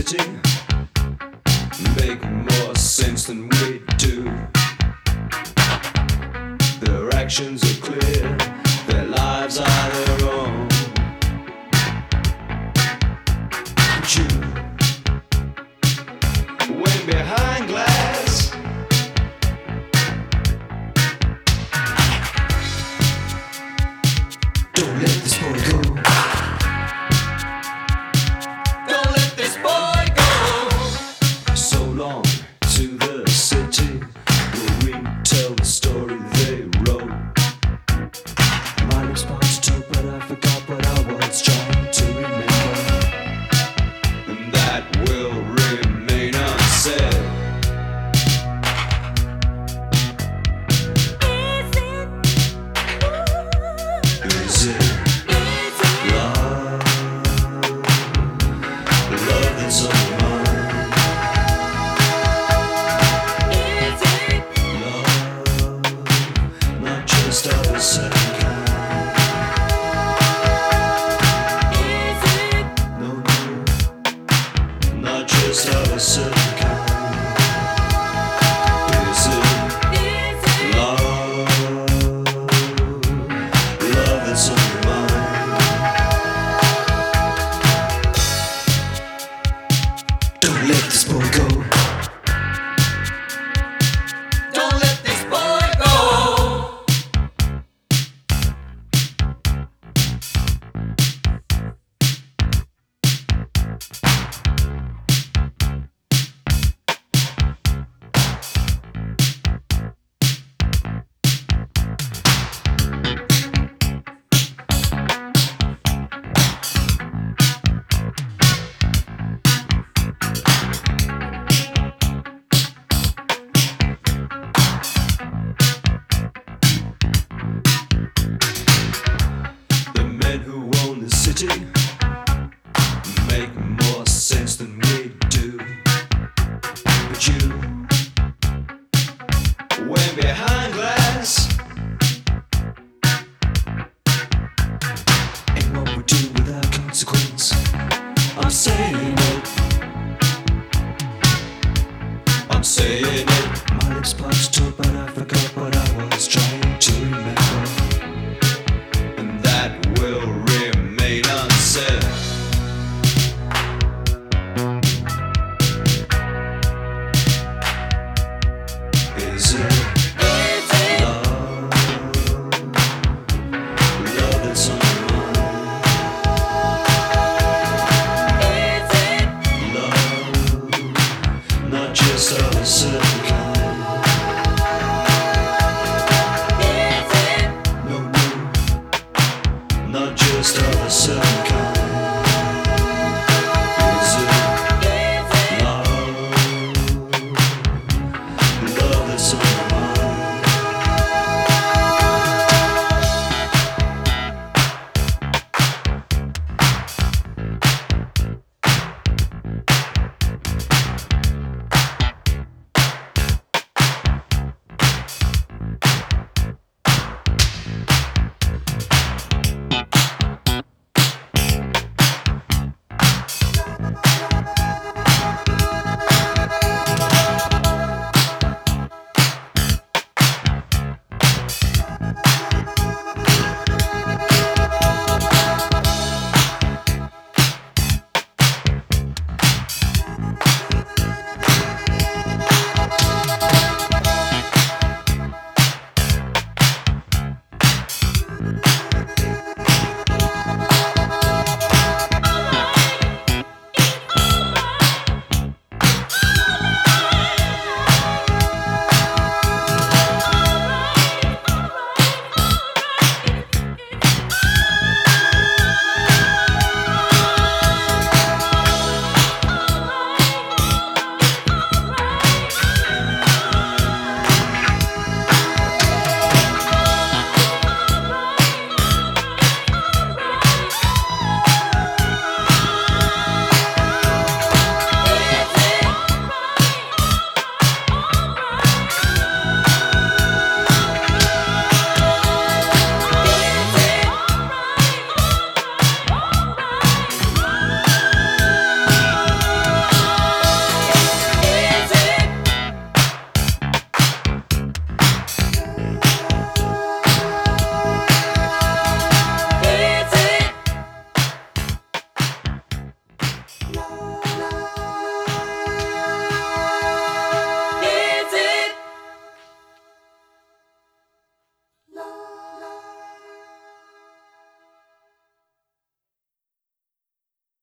city make more sense than we do. Their actions are clear, their lives are their own. But you went behind glass. Don't let this boy go. Don't let this boy go. So long to the city where we tell the story they wrote. My lips parted too, but I forgot what I was trying to remember, and that will remain unsaid. Is it love? Love that's on your mind. Love, not just of a certain kind. No, no, not just of a certain kind. Is it love? Love that's on your mind. Don't let this boy go. Don't let this boy go. The men who own the city make more sense than we do. But you went behind glass. And what we do without consequence, I'm saying it. I'm saying it. My lips parched too, but I forgot